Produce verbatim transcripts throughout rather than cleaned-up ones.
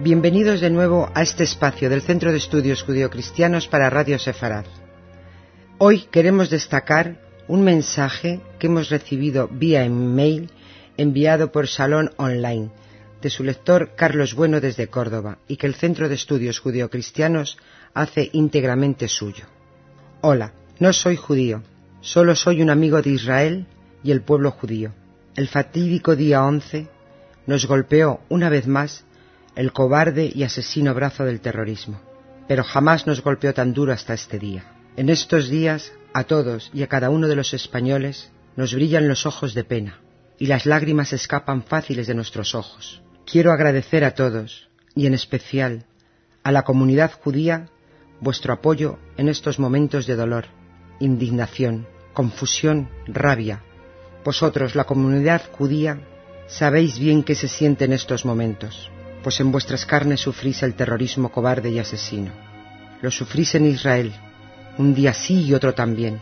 Bienvenidos de nuevo a este espacio del Centro de Estudios Judeocristianos para Radio Sefarad. Hoy queremos destacar un mensaje que hemos recibido vía email enviado por Shalom Online de su lector Carlos Bueno desde Córdoba y que el Centro de Estudios Judeocristianos hace íntegramente suyo. Hola, no soy judío, solo soy un amigo de Israel y el pueblo judío. El fatídico día once nos golpeó una vez más el cobarde y asesino brazo del terrorismo, pero jamás nos golpeó tan duro hasta este día. En estos días, a todos y a cada uno de los españoles nos brillan los ojos de pena y las lágrimas escapan fáciles de nuestros ojos. Quiero agradecer a todos, y en especial a la comunidad judía, vuestro apoyo en estos momentos de dolor, indignación, confusión, rabia. Vosotros, la comunidad judía, sabéis bien qué se siente en estos momentos, pues en vuestras carnes sufrís el terrorismo cobarde y asesino. Lo sufrís en Israel, un día sí y otro también.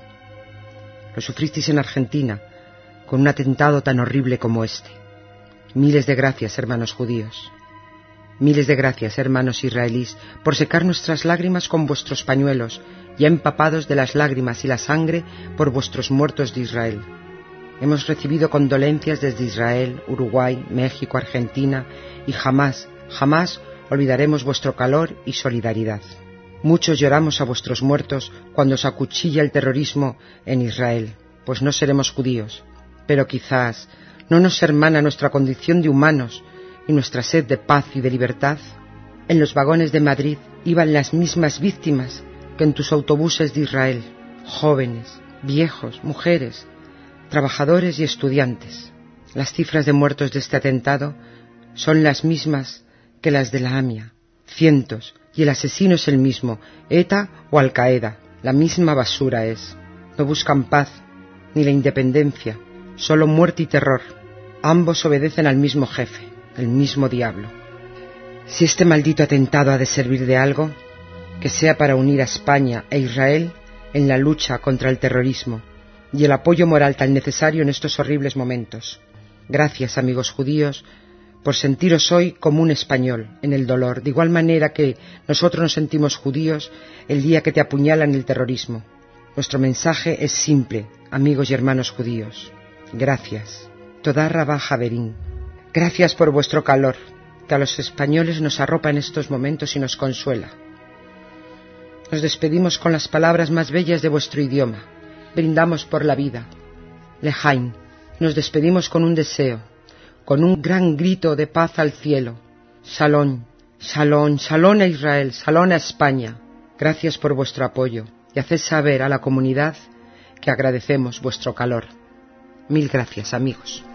Lo sufristeis en Argentina, con un atentado tan horrible como este. Miles de gracias, hermanos judíos. Miles de gracias, hermanos israelíes, por secar nuestras lágrimas con vuestros pañuelos, ya empapados de las lágrimas y la sangre por vuestros muertos de Israel. Hemos recibido condolencias desde Israel, Uruguay, México, Argentina, y jamás, jamás olvidaremos vuestro calor y solidaridad. Muchos lloramos a vuestros muertos cuando se acuchilla el terrorismo en Israel, pues no seremos judíos, pero quizás no nos hermana nuestra condición de humanos y nuestra sed de paz y de libertad. En los vagones de Madrid iban las mismas víctimas que en tus autobuses de Israel, jóvenes, viejos, mujeres, trabajadores y estudiantes. Las cifras de muertos de este atentado son las mismas que las de la AMIA, cientos, y el asesino es el mismo, ETA o Al-Qaeda, la misma basura es. No buscan paz, ni la independencia, solo muerte y terror. Ambos obedecen al mismo jefe, el mismo diablo. Si este maldito atentado ha de servir de algo, que sea para unir a España e Israel en la lucha contra el terrorismo y el apoyo moral tan necesario en estos horribles momentos. Gracias, amigos judíos, por sentiros hoy como un español en el dolor, de igual manera que nosotros nos sentimos judíos el día que te apuñalan el terrorismo. Nuestro mensaje es simple, amigos y hermanos judíos. Gracias. Todá Rabá Javerín. Gracias por vuestro calor, que a los españoles nos arropa en estos momentos y nos consuela. Nos despedimos con las palabras más bellas de vuestro idioma. Brindamos por la vida. Lejaim. Nos despedimos con un deseo, con un gran grito de paz al cielo. Shalom, shalom, shalom a Israel, shalom a España. Gracias por vuestro apoyo y haced saber a la comunidad que agradecemos vuestro calor. Mil gracias, amigos.